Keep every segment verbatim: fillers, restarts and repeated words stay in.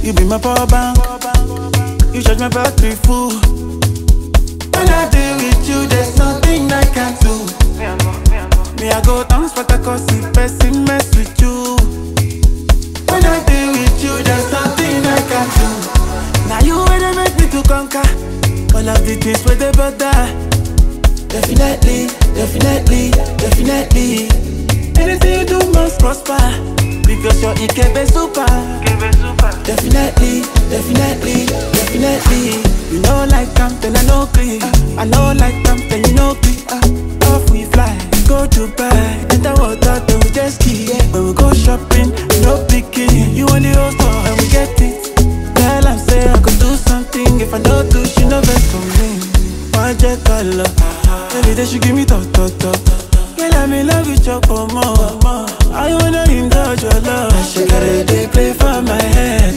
You be my power bank. You charge my battery full. When I deal with you, there's nothing I can't do. Me, I go dance for the cause if person mess with you. When I deal with you, there's nothing I can't do. Now you wanna make me to conquer all of the things with the bother. Definitely, definitely, definitely. Anything you do must prosper, because you're I K B super. Definitely, definitely, definitely. You know like something I know clean. I know like something you know clean. Off we fly, go to Dubai, enter water, then we just ski. When we go shopping, no picking. You want the whole store and we get it. Girl, I say I could do something. If I don't do, she no best for me. Magic color, every day she give me talk, talk, talk. Girl, I'm in love with your more. I wanna indulge your love. She got a day play for my head.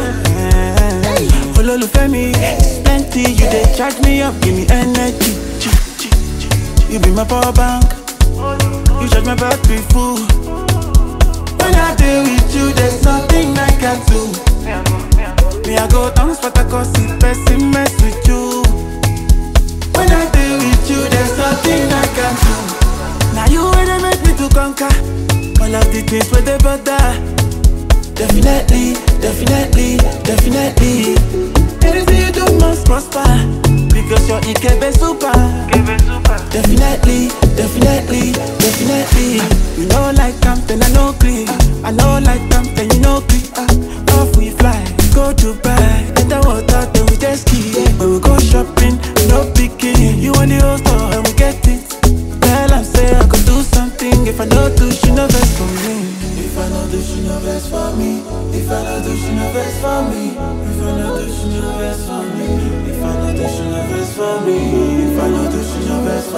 Ololufemi, plenty. You dey charge me up, give me energy. You be my power bank. You charge my battery full. When I deal with you, there's nothing I can't do. Me, I go dance for the cause if person mess with you. When I deal with you, there's nothing I can't do. Now you wanna make me to conquer all of the things with the bother. Definitely, definitely, definitely. Anything you do must prosper, because you're I K B super. Definitely, definitely, definitely. You know like something I know clean. I know like something you know clean. Off we fly, go to Dubai, enter water, then we just ski. When we go shopping, no picking. You want the whole store and we get it. Girl, I say I could do something. If I don't do, she no best for me. If I don't do, she no best for me. If I don't do, she no best for me. If I don't do, she no best for me. If I don't do, she no best for me. If I don't do, she no best for me.